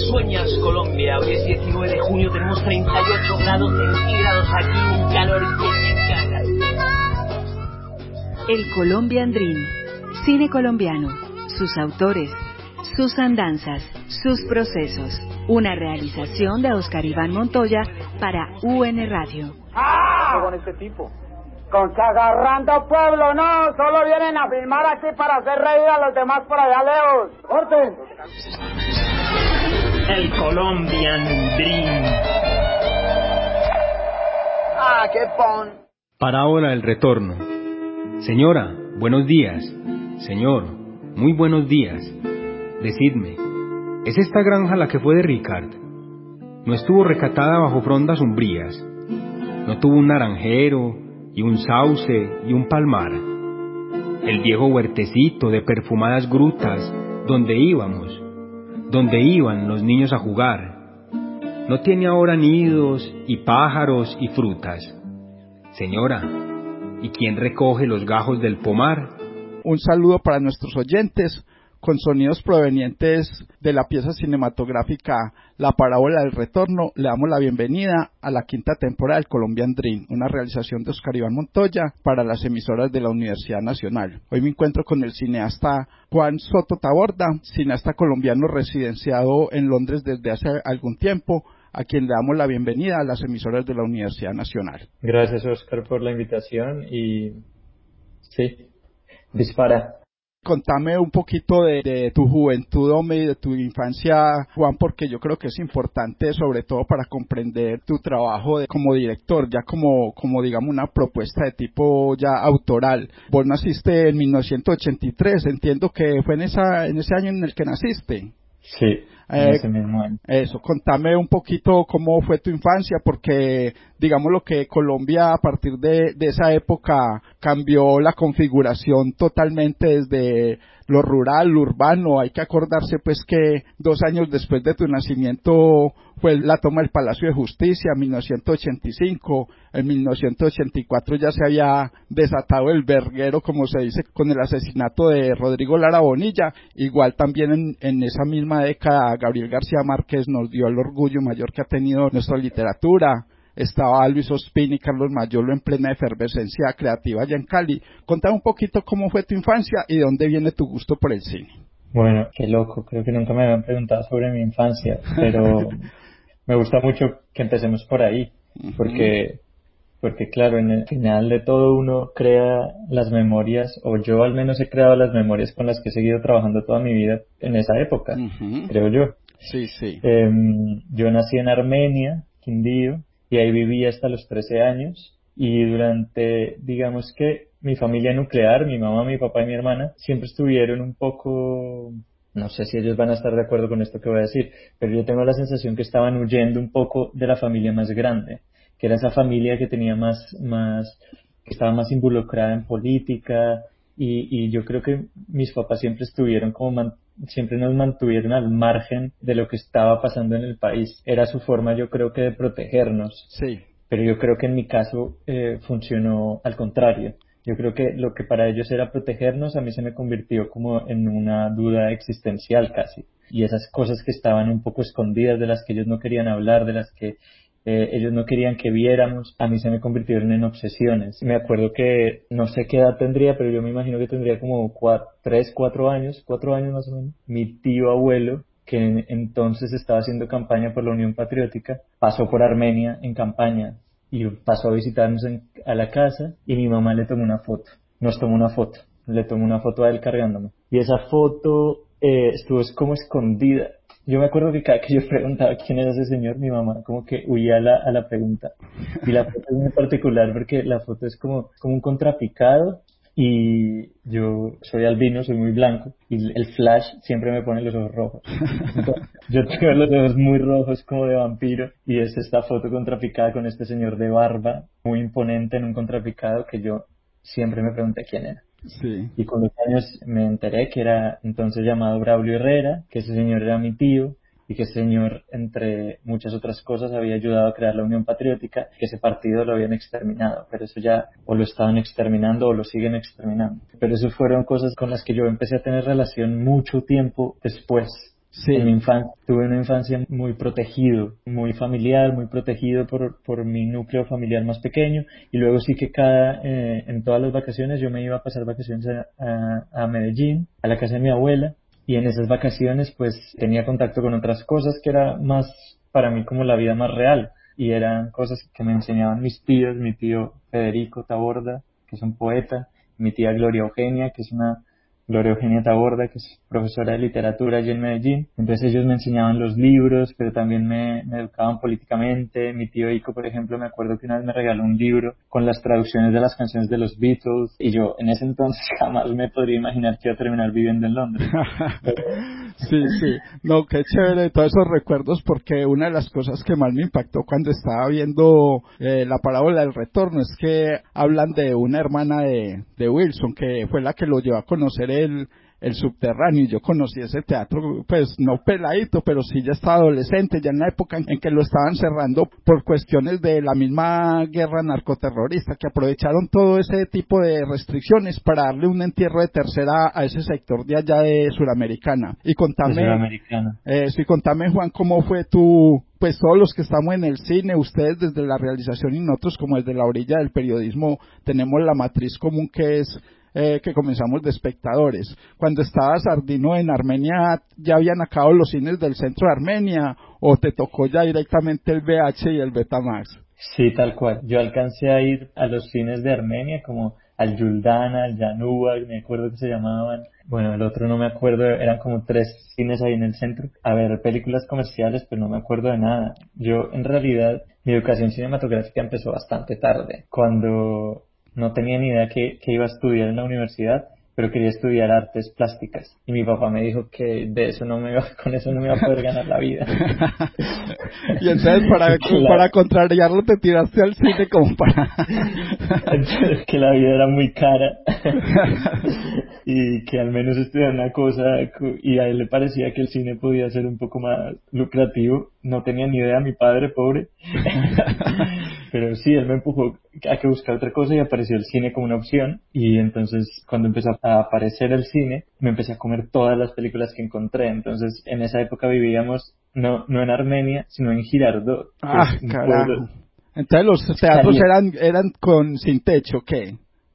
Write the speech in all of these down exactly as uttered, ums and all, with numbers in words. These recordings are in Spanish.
sueñas, Colombia? Hoy es diecinueve de junio, tenemos treinta y ocho grados centígrados aquí, un calor que se caga. El Colombian Dream, cine colombiano, sus autores, sus andanzas, sus procesos. Una realización de Oscar Iván Montoya para U N Radio. ¡Ah! Con este tipo. Con que agarrando pueblo, no, solo vienen a filmar aquí para hacer reír a los demás por allá lejos. ¡Orden! El Colombian Dream. ¡Ah, qué pon! Parábola del retorno. Señora, buenos días. Señor, muy buenos días. Decidme, ¿es esta granja la que fue de Ricard? No estuvo recatada bajo frondas umbrías. No tuvo un naranjero, y un sauce, y un palmar. El viejo huertecito de perfumadas grutas, donde íbamos, donde iban los niños a jugar. No tiene ahora nidos, y pájaros, y frutas. Señora, ¿y quién recoge los gajos del pomar? Un saludo para nuestros oyentes, con sonidos provenientes de la pieza cinematográfica La Parábola del Retorno. Le damos la bienvenida a la quinta temporada del Colombian Dream, una realización de Oscar Iván Montoya para las emisoras de la Universidad Nacional. Hoy me encuentro con el cineasta Juan Soto Taborda, cineasta colombiano residenciado en Londres desde hace algún tiempo, a quien le damos la bienvenida a las emisoras de la Universidad Nacional. Gracias, Oscar, por la invitación y sí, dispara. Contame un poquito de, de tu juventud, hombre, y de tu infancia, Juan, porque yo creo que es importante, sobre todo para comprender tu trabajo de, como director, ya como, como digamos una propuesta de tipo ya autoral. Vos naciste en mil novecientos ochenta y tres, entiendo que fue en esa, en ese año en el que naciste. Sí, en eh, ese mismo año. Eso, contame un poquito cómo fue tu infancia, porque digamos lo que Colombia a partir de, de esa época cambió la configuración totalmente desde lo rural, lo urbano. Hay que acordarse pues que dos años después de tu nacimiento fue la toma del Palacio de Justicia, en mil novecientos ochenta y cinco, en mil novecientos ochenta y cuatro ya se había desatado el verguero, como se dice, con el asesinato de Rodrigo Lara Bonilla. Igual también en, en esa misma década Gabriel García Márquez nos dio el orgullo mayor que ha tenido nuestra literatura. Estaba Luis Ospina y Carlos Mayolo en plena efervescencia creativa allá en Cali. Contame un poquito cómo fue tu infancia y de dónde viene tu gusto por el cine. Bueno, qué loco, creo que nunca me habían preguntado sobre mi infancia, pero me gusta mucho que empecemos por ahí, porque, porque claro, en el final de todo uno crea las memorias, o yo al menos he creado las memorias con las que he seguido trabajando toda mi vida en esa época, uh-huh. creo yo. Sí, sí. Eh, yo nací en Armenia, Quindío, y ahí viví hasta los trece años, y durante, digamos que mi familia nuclear, mi mamá, mi papá y mi hermana, siempre estuvieron un poco, no sé si ellos van a estar de acuerdo con esto que voy a decir, pero yo tengo la sensación que estaban huyendo un poco de la familia más grande, que era esa familia que tenía más, más, que estaba más involucrada en política, y, y yo creo que mis papás siempre estuvieron como man, siempre nos mantuvieron al margen de lo que estaba pasando en el país. Era su forma, yo creo que de protegernos. Sí. Pero yo creo que en mi caso eh, funcionó al contrario. Yo creo que lo que para ellos era protegernos, a mí se me convirtió como en una duda existencial casi. Y esas cosas que estaban un poco escondidas, de las que ellos no querían hablar, de las que eh, ellos no querían que viéramos, a mí se me convirtieron en obsesiones. Me acuerdo que, no sé qué edad tendría, pero yo me imagino que tendría como cuatro, tres, cuatro años, cuatro años más o menos. Mi tío abuelo, que en, entonces estaba haciendo campaña por la Unión Patriótica, pasó por Armenia en campaña y pasó a visitarnos en, a la casa, y mi mamá le tomó una foto, nos tomó una foto, le tomó una foto a él cargándome, y esa foto eh, estuvo como escondida. Yo me acuerdo que cada que yo preguntaba quién era ese señor, mi mamá como que huía a la, a la pregunta, y la foto es muy particular porque la foto es como, como un contrapicado, y yo soy albino, soy muy blanco, y el flash siempre me pone los ojos rojos. Entonces, yo tengo los ojos muy rojos como de vampiro, y es esta foto contrapicada con este señor de barba muy imponente en un contrapicado que yo siempre me pregunté quién era. Sí. Y con los años me enteré que era entonces llamado Braulio Herrera, que ese señor era mi tío, y que ese señor, entre muchas otras cosas, había ayudado a crear la Unión Patriótica, que ese partido lo habían exterminado, pero eso ya o lo estaban exterminando o lo siguen exterminando. Pero eso fueron cosas con las que yo empecé a tener relación mucho tiempo después. Sí. En mi infancia, tuve una infancia muy protegido, muy familiar, muy protegido por, por mi núcleo familiar más pequeño, y luego sí que cada, eh, en todas las vacaciones yo me iba a pasar vacaciones a, a, a Medellín, a la casa de mi abuela, y en esas vacaciones pues tenía contacto con otras cosas que era más para mí como la vida más real, y eran cosas que me enseñaban mis tíos, mi tío Federico Taborda, que es un poeta, mi tía Gloria Eugenia, que es una Gloria Eugenia Taborda, que es profesora de literatura allí en Medellín. Entonces ellos me enseñaban los libros, pero también me, me educaban políticamente. Mi tío Ico, por ejemplo, me acuerdo que una vez me regaló un libro con las traducciones de las canciones de los Beatles, y yo en ese entonces jamás me podría imaginar que iba a terminar viviendo en Londres. Pero... sí, sí, no, qué chévere todos esos recuerdos, porque una de las cosas que más me impactó cuando estaba viendo eh, la parábola del retorno es que hablan de una hermana de, de Wilson, que fue la que lo llevó a conocer el, el subterráneo, y yo conocí ese teatro, pues no peladito, pero sí ya estaba adolescente, ya en la época en, en que lo estaban cerrando por cuestiones de la misma guerra narcoterrorista, que aprovecharon todo ese tipo de restricciones para darle un entierro de tercera a ese sector de allá de Suramericana. Y contame, Suramericana. Eh, sí, contame, Juan, cómo fue tu, pues todos los que estamos en el cine, ustedes desde la realización y nosotros como desde la orilla del periodismo, tenemos la matriz común que es Eh, que comenzamos de espectadores. Cuando estabas Sardino en Armenia, ¿ya habían acabado los cines del centro de Armenia o te tocó ya directamente el V H y el Betamax? Sí, tal cual. Yo alcancé a ir a los cines de Armenia, como al Yuldana, al Yanuba, me acuerdo que se llamaban. Bueno, el otro no me acuerdo, eran como tres cines ahí en el centro, a ver películas comerciales, pero no me acuerdo de nada. Yo, en realidad, mi educación cinematográfica empezó bastante tarde, cuando no tenía ni idea que, que iba a estudiar en la universidad, pero quería estudiar artes plásticas. Y mi papá me dijo que de eso no me iba, con eso no me iba a poder ganar la vida. Y entonces para, claro. para contrariarlo te tiraste al cine como para... que la vida era muy cara y que al menos estudiar una cosa, y a él le parecía que el cine podía ser un poco más lucrativo. No tenía ni idea, mi padre, pobre. Pero sí, él me empujó a que buscar otra cosa, y apareció el cine como una opción. Y entonces cuando empezó a aparecer el cine, me empecé a comer todas las películas que encontré. Entonces en esa época vivíamos no no en Armenia, sino en Girardot, que Ah, es un carajo. pueblo. Entonces los teatros eran eran con sin techo, ¿qué?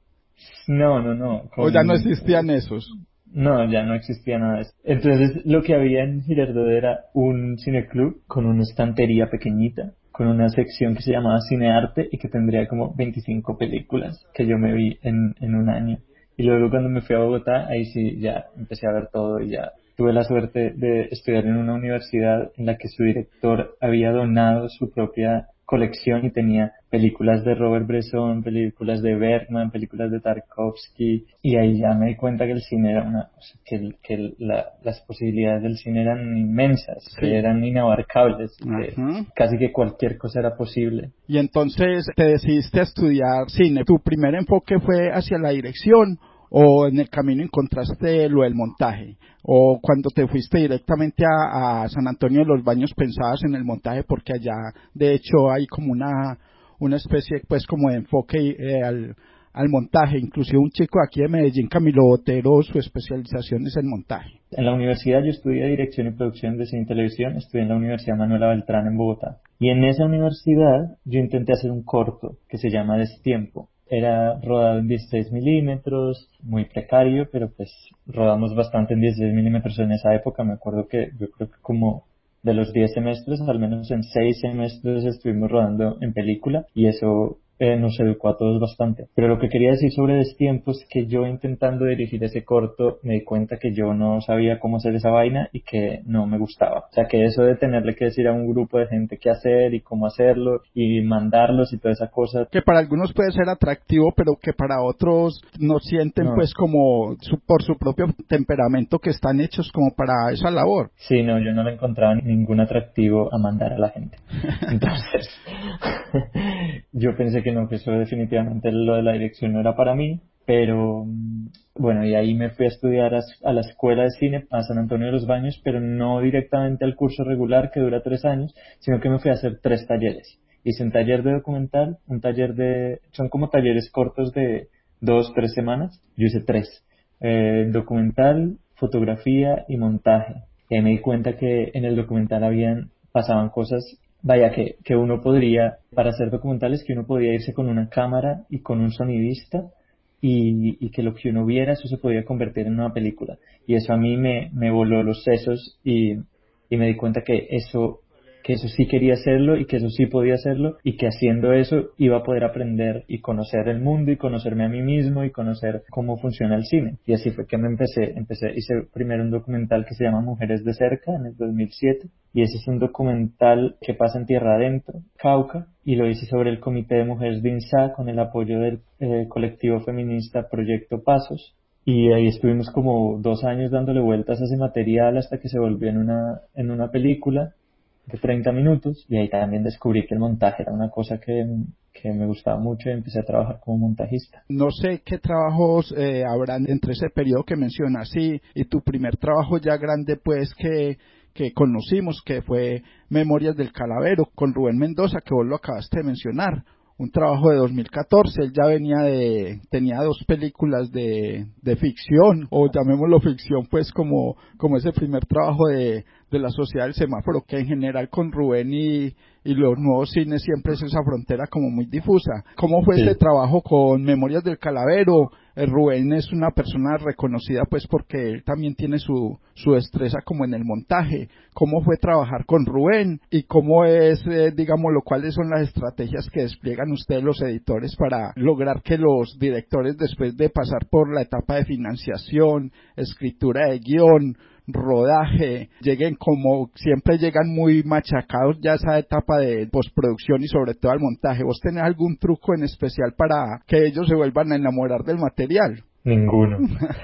No, no, no. ¿O ya no Con... existían esos? No, ya no existía nada de eso. Entonces lo que había en Girardot era un cineclub con una estantería pequeñita, con una sección que se llamaba Cinearte, y que tendría como veinticinco películas que yo me vi en, en un año. Y luego cuando me fui a Bogotá, ahí sí ya empecé a ver todo, y ya tuve la suerte de estudiar en una universidad en la que su director había donado su propia colección y tenía películas de Robert Bresson, películas de Bergman, películas de Tarkovsky, y ahí ya me di cuenta que el cine era una, o sea, que, que la, las posibilidades del cine eran inmensas, sí. que eran inabarcables, que casi que cualquier cosa era posible. Y entonces te decidiste a estudiar cine. ¿Tu primer enfoque fue hacia la dirección o en el camino encontraste lo del montaje? ¿O cuando te fuiste directamente a, a San Antonio de los Baños pensabas en el montaje, porque allá de hecho hay como una una especie pues como de enfoque eh, al, al montaje? Inclusive un chico aquí de Medellín, Camilo Botero, su especialización es en montaje. En la universidad yo estudié dirección y producción de cine y televisión, estudié en la Universidad Manuela Beltrán en Bogotá, y en esa universidad yo intenté hacer un corto que se llama Destiempo. Era rodado en dieciséis milímetros, muy precario, pero pues rodamos bastante en dieciséis milímetros en esa época. Me acuerdo que yo creo que como de los diez semestres, al menos en seis semestres estuvimos rodando en película, y eso eh, nos educó a todos bastante. Pero lo que quería decir sobre Destiempo es que yo, intentando dirigir ese corto, me di cuenta que yo no sabía cómo hacer esa vaina y que no me gustaba. O sea, que eso de tenerle que decir a un grupo de gente qué hacer y cómo hacerlo y mandarlos y toda esa cosa, que para algunos puede ser atractivo, pero que para otros no sienten no. pues como su, por su propio temperamento que están hechos como para esa labor. Sí, no, yo no le encontraba ningún atractivo a mandar a la gente. Entonces, yo pensé que no, que eso definitivamente lo de la dirección no era para mí, pero bueno, y ahí me fui a estudiar a, a la escuela de cine a San Antonio de los Baños, pero no directamente al curso regular que dura tres años, sino que me fui a hacer tres talleres. Hice un taller de documental, un taller de... son como talleres cortos de dos, tres semanas. Yo hice tres. Eh, documental, fotografía y montaje. Y ahí me di cuenta que en el documental habían, pasaban cosas, vaya, que, que uno podría, para hacer documentales, que uno podía irse con una cámara y con un sonidista y, y que lo que uno viera, eso se podía convertir en una película. Y eso a mí me, me voló los sesos y, y me di cuenta que eso, que eso sí quería hacerlo y que eso sí podía hacerlo y que haciendo eso iba a poder aprender y conocer el mundo y conocerme a mí mismo y conocer cómo funciona el cine. Y así fue que me empecé, empecé, hice primero un documental que se llama Mujeres de Cerca en el dos mil siete y ese es un documental que pasa en tierra adentro, Cauca, y lo hice sobre el Comité de Mujeres de INSA con el apoyo del eh, colectivo feminista Proyecto Pasos. Y ahí estuvimos como dos años dándole vueltas a ese material hasta que se volvió en una, en una película de treinta minutos y ahí también descubrí que el montaje era una cosa que, que me gustaba mucho y empecé a trabajar como montajista. No sé qué trabajos eh, habrán entre ese periodo que mencionas y, y tu primer trabajo ya grande pues que, que conocimos, que fue Memorias del Calavero con Rubén Mendoza, que vos lo acabaste de mencionar. Un trabajo de dos mil catorce, él ya venía de, tenía dos películas de, de ficción, o llamémoslo ficción, pues como, como ese primer trabajo de, de la Sociedad del Semáforo, que en general con Rubén y, y los nuevos cines siempre es esa frontera como muy difusa. ¿Cómo fue sí. ese trabajo con Memorias del Calavero? Eh, Rubén es una persona reconocida pues porque él también tiene su, su destreza como en el montaje. ¿Cómo fue trabajar con Rubén? ¿Y cómo es, eh, digamos, lo cuáles son las estrategias que despliegan ustedes los editores para lograr que los directores, después de pasar por la etapa de financiación, escritura de guión, rodaje, lleguen como siempre llegan muy machacados ya a esa etapa de postproducción y sobre todo al montaje? ¿Vos tenés algún truco en especial para que ellos se vuelvan a enamorar del material? Ninguno.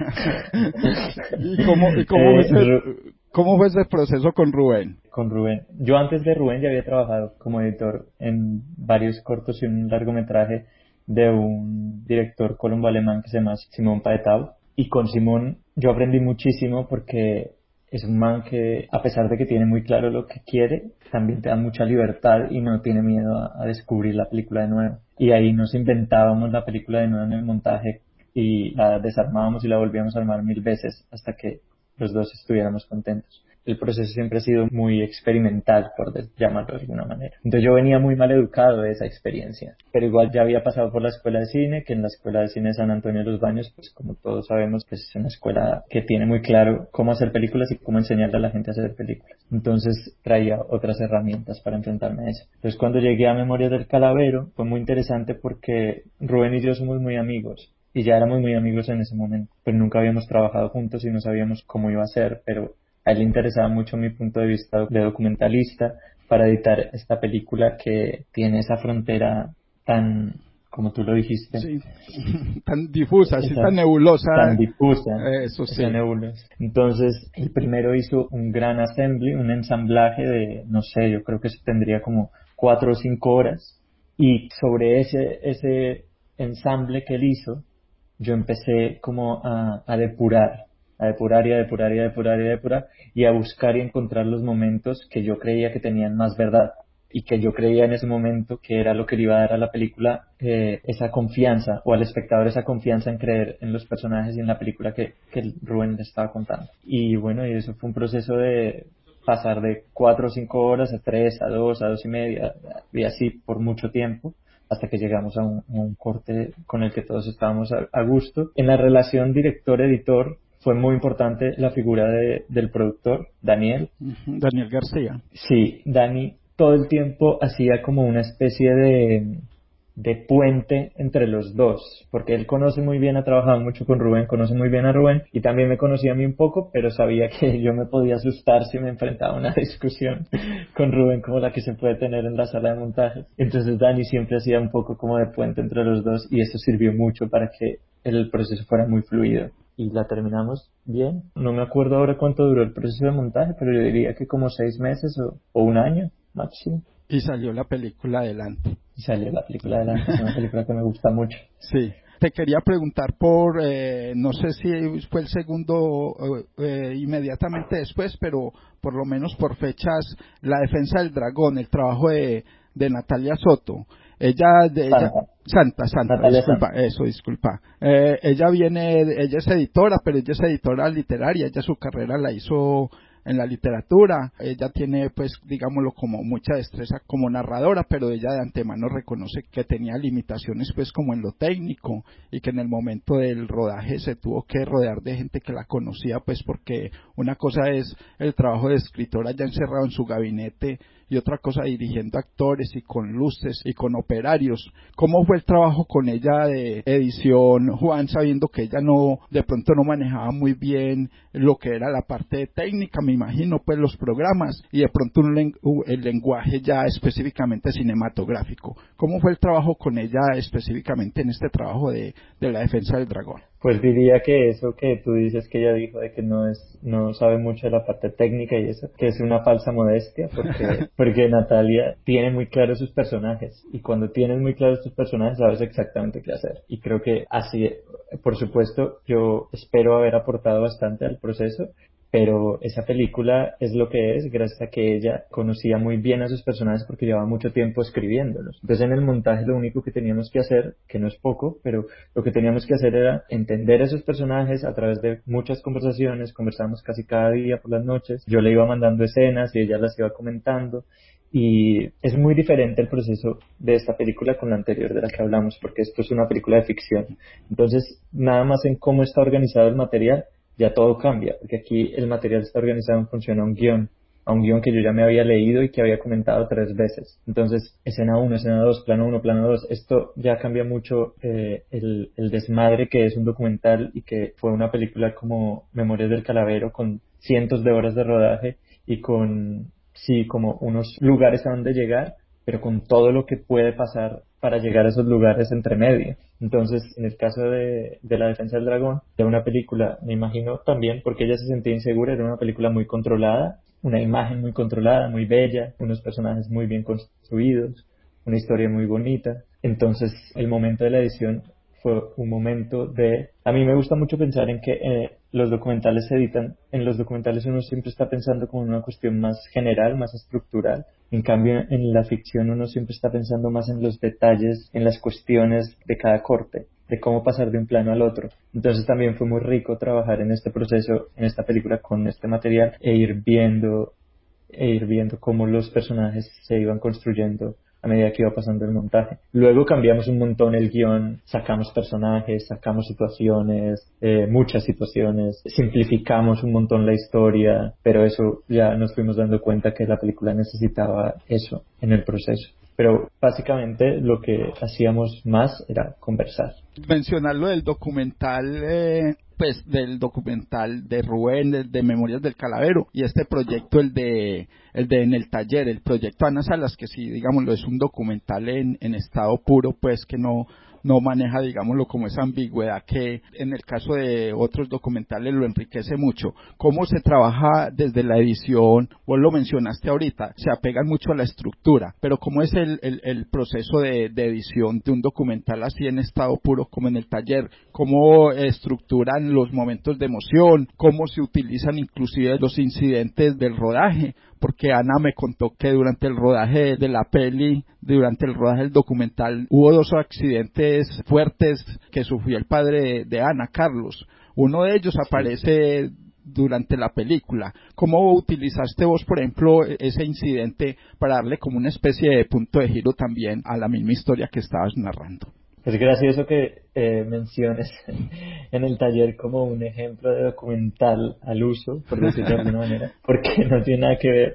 ¿Y cómo, y cómo, eh, fue ese, cómo fue ese proceso con Rubén? Con Rubén. Yo antes de Rubén ya había trabajado como editor en varios cortos y un largometraje de un director colombo-alemán que se llama Simón Paetau. Y con Simón yo aprendí muchísimo porque es un man que, a pesar de que tiene muy claro lo que quiere, también te da mucha libertad y no tiene miedo a, a descubrir la película de nuevo. Y ahí nos inventábamos la película de nuevo en el montaje y la desarmábamos y la volvíamos a armar mil veces hasta que los dos estuviéramos contentos. El proceso siempre ha sido muy experimental, por llamarlo de alguna manera. Entonces yo venía muy mal educado de esa experiencia, pero igual ya había pasado por la escuela de cine, que en la escuela de cine de San Antonio de los Baños, pues como todos sabemos, pues es una escuela que tiene muy claro cómo hacer películas y cómo enseñarle a la gente a hacer películas. Entonces traía otras herramientas para enfrentarme a eso. Entonces cuando llegué a Memorias del Calavero fue muy interesante porque Rubén y yo somos muy amigos. Y ya éramos muy amigos en ese momento, pero nunca habíamos trabajado juntos y no sabíamos cómo iba a ser, pero a él le interesaba mucho mi punto de vista de documentalista para editar esta película que tiene esa frontera tan, como tú lo dijiste, sí, tan difusa, esa, sí, tan nebulosa. Tan difusa. Eso sí. Nebulosa. Entonces, el primero hizo un gran assembly, un ensamblaje de, no sé, yo creo que eso tendría como cuatro o cinco horas. Y sobre ese, ese ensamble que él hizo, yo empecé como a, a depurar, a depurar y a depurar y a depurar y a depurar y a buscar y encontrar los momentos que yo creía que tenían más verdad y que yo creía en ese momento que era lo que le iba a dar a la película eh, esa confianza o al espectador esa confianza en creer en los personajes y en la película que, que Rubén le estaba contando. Y bueno, y eso fue un proceso de pasar de cuatro o cinco horas a tres, a dos, a dos y media y así por mucho tiempo, hasta que llegamos a un, a un corte con el que todos estábamos a, a gusto. En la relación director-editor fue muy importante la figura de, del productor, Daniel. Uh-huh. Daniel García. Sí, Dani todo el tiempo hacía como una especie de, de puente entre los dos, porque él conoce muy bien, ha trabajado mucho con Rubén, conoce muy bien a Rubén y también me conocía a mí un poco, pero sabía que yo me podía asustar si me enfrentaba a una discusión con Rubén como la que se puede tener en la sala de montaje. Entonces Dani siempre hacía un poco como de puente entre los dos y eso sirvió mucho para que el proceso fuera muy fluido. Y la terminamos bien. No me acuerdo ahora cuánto duró el proceso de montaje, pero yo diría que como seis meses o, o un año máximo. Y salió la película adelante. Y salió la película adelante, es una película que me gusta mucho. Sí. Te quería preguntar por, eh, no sé si fue el segundo eh, inmediatamente después, pero por lo menos por fechas, La Defensa del Dragón, el trabajo de, de Natalia Soto. Ella, de Santa. ella, Santa, Santa, Natalia disculpa, Santa. eso, disculpa. Eh, ella viene, ella es editora, pero ella es editora literaria, ella su carrera la hizo en la literatura. Ella tiene, pues, digámoslo, como mucha destreza como narradora, pero ella de antemano reconoce que tenía limitaciones, pues, como en lo técnico, y que en el momento del rodaje se tuvo que rodear de gente que la conocía, pues, porque una cosa es el trabajo de escritora ya encerrado en su gabinete y otra cosa dirigiendo actores y con luces y con operarios. ¿Cómo fue el trabajo con ella de edición, Juan, sabiendo que ella no, de pronto no manejaba muy bien lo que era la parte técnica, me imagino, pues los programas, y de pronto un len- el lenguaje ya específicamente cinematográfico? ¿Cómo fue el trabajo con ella específicamente en este trabajo de, de La Defensa del Dragón? Pues diría que eso que tú dices que ella dijo de que no es, no sabe mucho de la parte técnica y eso, que es una falsa modestia, porque, porque Natalia tiene muy claros sus personajes, y cuando tienes muy claros tus personajes sabes exactamente qué hacer. Y creo que así, por supuesto, yo espero haber aportado bastante al proceso, pero esa película es lo que es gracias a que ella conocía muy bien a sus personajes porque llevaba mucho tiempo escribiéndolos. Entonces en el montaje lo único que teníamos que hacer, que no es poco, pero lo que teníamos que hacer era entender esos personajes a través de muchas conversaciones. Conversábamos casi cada día por las noches, yo le iba mandando escenas y ella las iba comentando, y es muy diferente el proceso de esta película con la anterior de la que hablamos, porque esto es una película de ficción. Entonces nada más en cómo está organizado el material ya todo cambia, porque aquí el material está organizado en función a un guión, a un guión que yo ya me había leído y que había comentado tres veces. Entonces, escena uno, escena dos, plano uno, plano dos, esto ya cambia mucho eh, el, el desmadre que es un documental y que fue una película como Memorias del Calavero, con cientos de horas de rodaje y con, sí, como unos lugares a donde llegar, pero con todo lo que puede pasar para llegar a esos lugares entre medio. Entonces, en el caso de, de La Defensa del Dragón, era una película, me imagino también, porque ella se sentía insegura, era una película muy controlada, una imagen muy controlada, muy bella, unos personajes muy bien construidos, una historia muy bonita. Entonces, el momento de la edición fue un momento de... A mí me gusta mucho pensar en que eh, los documentales se editan, en los documentales uno siempre está pensando como en una cuestión más general, más estructural. En cambio, en la ficción uno siempre está pensando más en los detalles, en las cuestiones de cada corte, de cómo pasar de un plano al otro. Entonces también fue muy rico trabajar en este proceso, en esta película con este material, e ir viendo, e ir viendo cómo los personajes se iban construyendo a medida que iba pasando el montaje. Luego cambiamos un montón el guión, sacamos personajes, sacamos situaciones, eh, muchas situaciones, simplificamos un montón la historia, pero eso ya nos fuimos dando cuenta que la película necesitaba eso en el proceso. Pero básicamente lo que hacíamos más era conversar. Mencionar lo del documental, eh, pues del documental de Rubén, de, de Memorias del Calavero, y este proyecto, el de el de En el Taller, el proyecto Ana Salas, que sí, digámoslo, es un documental en, en estado puro, pues que no no maneja, digámoslo, como esa ambigüedad que en el caso de otros documentales lo enriquece mucho. ¿Cómo se trabaja desde la edición? Vos lo mencionaste ahorita, se apegan mucho a la estructura, pero ¿cómo es el, el, el proceso de, de edición de un documental así en estado puro como En el Taller? ¿Cómo estructuran los momentos de emoción? ¿Cómo se utilizan inclusive los incidentes del rodaje? Porque Ana me contó que durante el rodaje de la peli, durante el rodaje del documental, hubo dos accidentes fuertes que sufrió el padre de, de Ana, Carlos. Uno de ellos aparece durante la película. ¿Cómo utilizaste vos, por ejemplo, ese incidente para darle como una especie de punto de giro también a la misma historia que estabas narrando? Es gracioso que eh, menciones En el Taller como un ejemplo de documental al uso, por decirlo de alguna manera, porque no tiene nada que ver.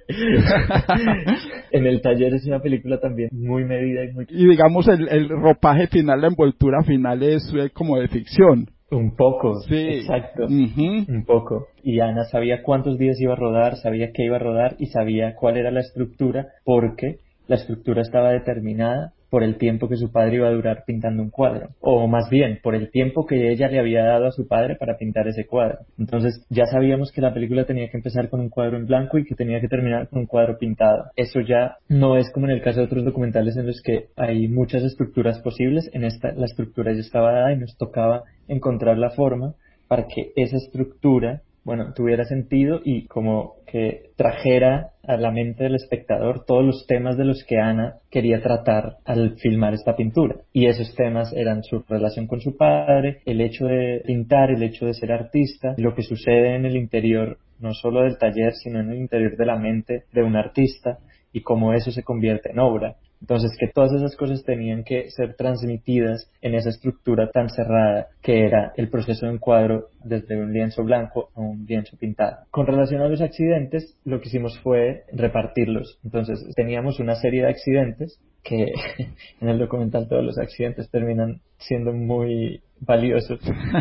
En el Taller es una película también muy medida y muy... Y digamos, el, el ropaje final, la envoltura final es eh, como de ficción. Un poco, Sí. exacto, Uh-huh. un poco. Y Ana sabía cuántos días iba a rodar, sabía qué iba a rodar y sabía cuál era la estructura, porque la estructura estaba determinada por el tiempo que su padre iba a durar pintando un cuadro, o más bien por el tiempo que ella le había dado a su padre para pintar ese cuadro. Entonces ya sabíamos que la película tenía que empezar con un cuadro en blanco y que tenía que terminar con un cuadro pintado. Eso ya no es como en el caso de otros documentales en los que hay muchas estructuras posibles. En esta la estructura ya estaba dada y nos tocaba encontrar la forma para que esa estructura, bueno, tuviera sentido y como que trajera a la mente del espectador todos los temas de los que Ana quería tratar al filmar esta pintura. Y esos temas eran su relación con su padre, el hecho de pintar, el hecho de ser artista, lo que sucede en el interior no solo del taller, sino en el interior de la mente de un artista y cómo eso se convierte en obra. Entonces, que todas esas cosas tenían que ser transmitidas en esa estructura tan cerrada que era el proceso de encuadro desde un lienzo blanco a un lienzo pintado. Con relación a los accidentes, lo que hicimos fue repartirlos. Entonces, teníamos una serie de accidentes que en el documental todos los accidentes terminan siendo muy valiosos.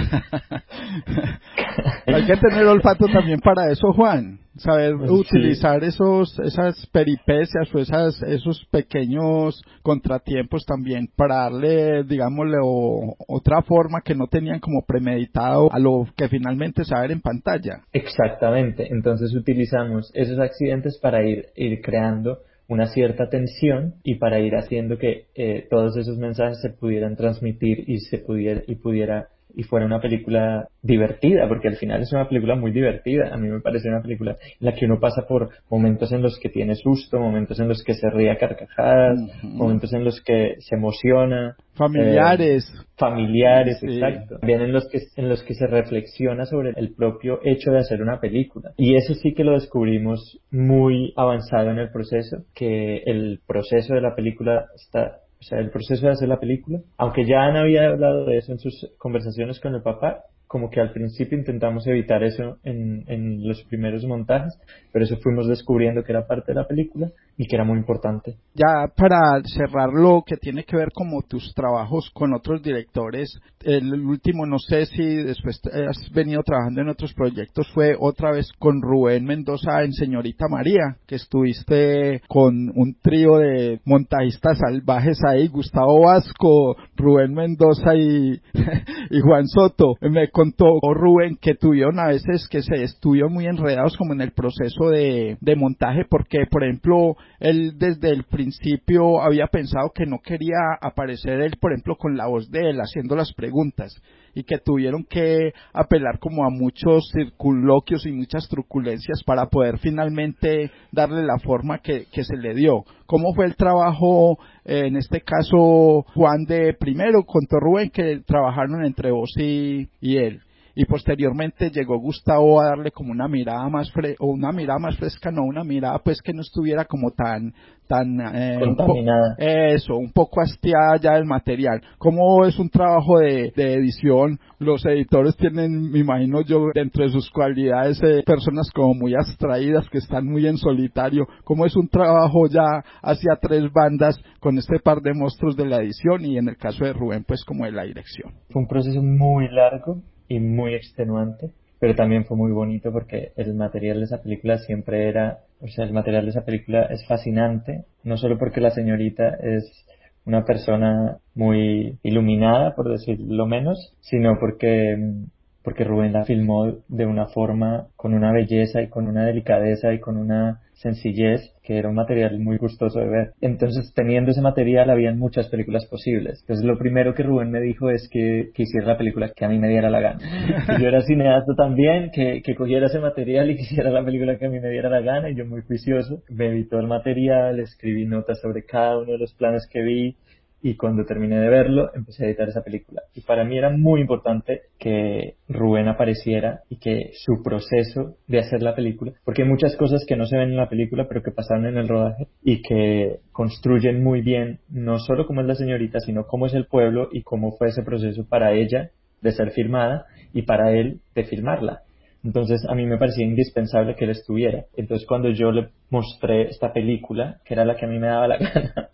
Hay que tener olfato también para eso, Juan. Saber sí. utilizar esos, esas peripecias o esas, esos pequeños contratiempos también para darle, digámosle, o, otra forma que no tenían como premeditado a lo que finalmente se va a ver en pantalla. Exactamente. Entonces utilizamos esos accidentes para ir, ir creando una cierta tensión y para ir haciendo que eh, todos esos mensajes se pudieran transmitir y se pudiera y pudiera y fuera una película divertida, porque al final es una película muy divertida. A mí me parece una película en la que uno pasa por momentos en los que tiene susto, momentos en los que se ríe a carcajadas, uh-huh. momentos en los que se emociona, familiares, eh, familiares, sí. exacto. También en los que en los que se reflexiona sobre el propio hecho de hacer una película. Y eso sí que lo descubrimos muy avanzado en el proceso, que el proceso de la película está O sea, el proceso de hacer la película, aunque ya Ana había hablado de eso en sus conversaciones con el papá, como que al principio intentamos evitar eso en, en los primeros montajes, pero eso fuimos descubriendo que era parte de la película y que era muy importante. Ya para cerrar lo que tiene que ver como tus trabajos con otros directores, el último, no sé si después has venido trabajando en otros proyectos, fue otra vez con Rubén Mendoza en Señorita María, que estuviste con un trío de montajistas salvajes ahí, Gustavo Vasco, Rubén Mendoza y, y Juan Soto. Me contó Rubén que tuvieron a veces que se estuvieron muy enredados como en el proceso de, de montaje, porque por ejemplo él desde el principio había pensado que no quería aparecer él, por ejemplo, con la voz de él haciendo las preguntas, y que tuvieron que apelar como a muchos circunloquios y muchas truculencias para poder finalmente darle la forma que, que se le dio. ¿Cómo fue el trabajo, eh, en este caso, Juan, de primero contó Rubén que trabajaron entre vos y, y él? Y posteriormente llegó Gustavo a darle como una mirada más fre o una mirada más fresca, no una mirada pues que no estuviera como tan tan eh, contaminada. Un eso, un poco hastiada ya del material. ¿Cómo es un trabajo de, de edición? Los editores tienen, me imagino yo, dentro de sus cualidades, eh, personas como muy abstraídas que están muy en solitario. ¿Cómo es un trabajo ya hacia tres bandas con este par de monstruos de la edición y en el caso de Rubén pues como de la dirección? Fue un proceso muy largo y muy extenuante, pero también fue muy bonito porque el material de esa película siempre era, o sea, el material de esa película es fascinante, no solo porque la señorita es una persona muy iluminada, por decirlo menos, sino porque porque Rubén la filmó de una forma, con una belleza y con una delicadeza y con una sencillez, que era un material muy gustoso de ver. Entonces, teniendo ese material, habían muchas películas posibles. Entonces, lo primero que Rubén me dijo es que, que hiciera la película que a mí me diera la gana. Y yo era cineasta también, que, que cogiera ese material y que hiciera la película que a mí me diera la gana, y yo muy juicioso. Me editó el material, escribí notas sobre cada uno de los planes que vi, y cuando terminé de verlo, empecé a editar esa película. Y para mí era muy importante que Rubén apareciera y que su proceso de hacer la película, porque hay muchas cosas que no se ven en la película, pero que pasaron en el rodaje y que construyen muy bien, no solo cómo es la señorita, sino cómo es el pueblo y cómo fue ese proceso para ella de ser filmada y para él de filmarla. Entonces a mí me parecía indispensable que él estuviera. Entonces cuando yo le mostré esta película, que era la que a mí me daba la gana,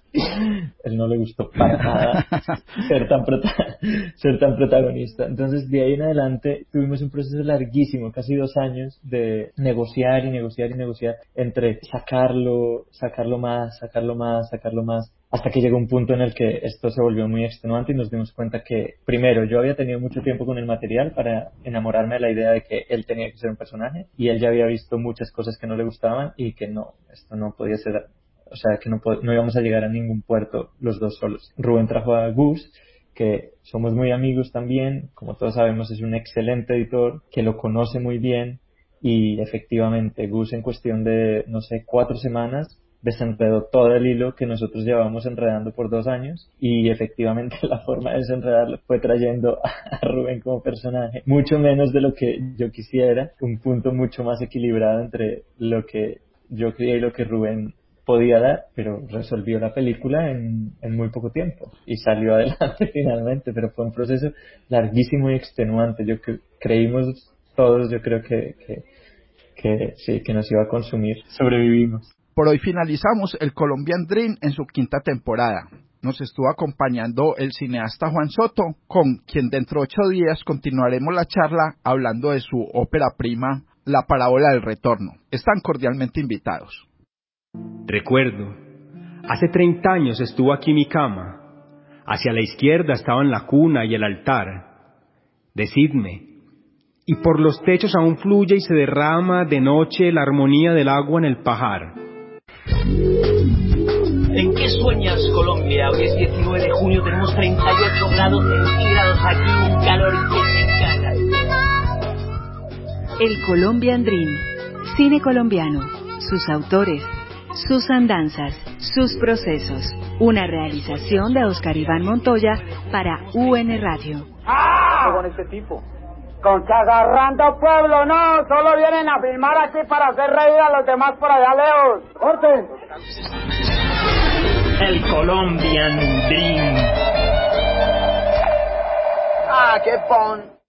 él no le gustó para nada ser tan, prota- ser tan protagonista. Entonces de ahí en adelante tuvimos un proceso larguísimo, casi dos años, de negociar y negociar y negociar entre sacarlo, sacarlo más, sacarlo más, sacarlo más, hasta que llegó un punto en el que esto se volvió muy extenuante y nos dimos cuenta que, primero, yo había tenido mucho tiempo con el material para enamorarme de la idea de que él tenía que ser un personaje, y él ya había visto muchas cosas que no le gustaban y que no, esto no podía ser, o sea, que no, no íbamos a llegar a ningún puerto los dos solos. Rubén trajo a Gus, que somos muy amigos también, como todos sabemos es un excelente editor, que lo conoce muy bien, y efectivamente Gus en cuestión de, no sé, cuatro semanas desenredó todo el hilo que nosotros llevábamos enredando por dos años y efectivamente la forma de desenredarlo fue trayendo a Rubén como personaje, mucho menos de lo que yo quisiera, un punto mucho más equilibrado entre lo que yo quería y lo que Rubén podía dar, pero resolvió la película en, en muy poco tiempo y salió adelante finalmente, pero fue un proceso larguísimo y extenuante. Yo cre- creímos todos, yo creo que, que, que sí, que nos iba a consumir. Sobrevivimos. Por hoy finalizamos el Colombian Dream en su quinta temporada. Nos estuvo acompañando el cineasta Juan Soto, con quien dentro de ocho días continuaremos la charla hablando de su ópera prima, La Parábola del Retorno. Están cordialmente invitados. Recuerdo, hace treinta años estuvo aquí mi cama. Hacia la izquierda estaban la cuna y el altar. Decidme, y por los techos aún fluye y se derrama de noche la armonía del agua en el pajar. ¿En qué sueñas, Colombia? Hoy es diecinueve de junio, tenemos treinta y ocho grados centígrados aquí, un calor que se caga. El Colombian Dream, cine colombiano, sus autores, sus andanzas, sus procesos. Una realización de Oscar Iván Montoya para U N Radio. ¡Ah! Con este tipo. Con que agarrando pueblo, no, solo vienen a filmar aquí para hacer reír a los demás por allá lejos. ¡Corten! El Colombian Dream. Ah, qué pon.